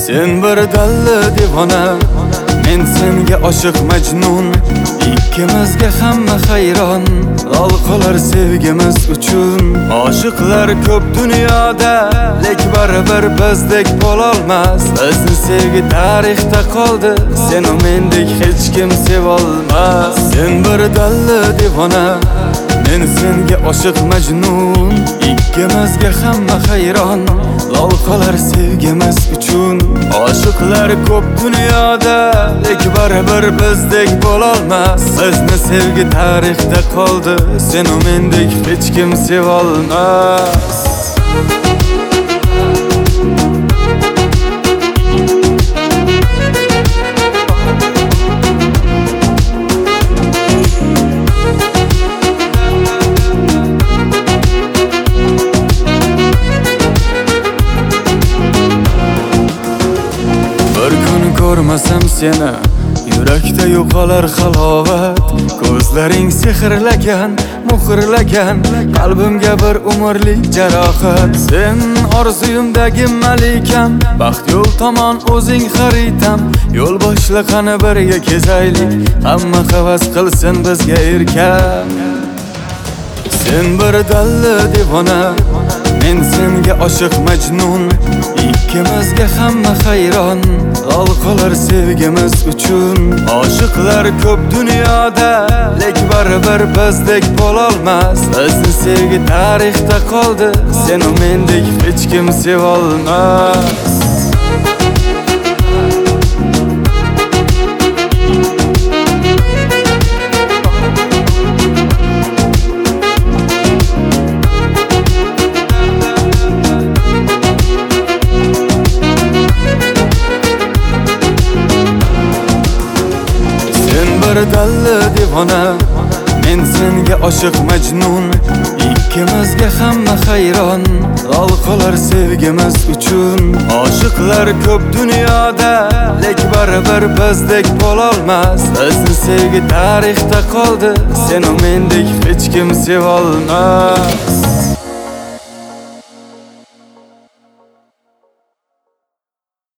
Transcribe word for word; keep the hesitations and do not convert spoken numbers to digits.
Sen bir dalli divona, men senga oshiq majnun. Ikkimizga hamma hayron, lol qolar sevgimiz uchun. Oshiqlar ko'p dunyoda, lek baribir bizdek bo'lolmas. Bizni sevgi tarixda qoldi, sen u mendek hech kim sevolmas. Sen bir dalli divona, men senga oshiq majnun. Ikkimizga hamma hayron, lol qolar sevgimiz uchun. Oshiqlar ko'p dunyoda, lek baribir bizdek bo'lolmas. Bizni sevgi tarixda qoldi, sen u mendek hech kim sevolmas. Ko'rmasam seni, yurakda yo'qolar halovat. Ko'zlaring sehrlagan, muhrlagan, qalbimga bir umrlik jarohat. Sen orzuyimdagi malikam, baxt yo'l tomon o'zing xaritam. Yo'l boshla qani birga kezaylik, hamma havas qilsin bizga erkam. Sen bir dalli divona, men senga oshiq majnun. Ikkimizga hamma hayron, lol qolar sevgimiz uchun. Oshiqlar ko'p dunyoda, lek baribir bizdek bo'lolmas. Bizni sevgi tarixda qoldi, sen u mendek hech kim sevolmas. Bir dalli divona, men senga oshiq majnun. Ikkimizga hamma hayron, lol qolar sevgimiz uchun. Oshiqlar ko'p dunyoda, lek baribir bizdek bo'lolmas. Bizni sevgi tarixda qoldi, sen u mendek hech kim sevolmas.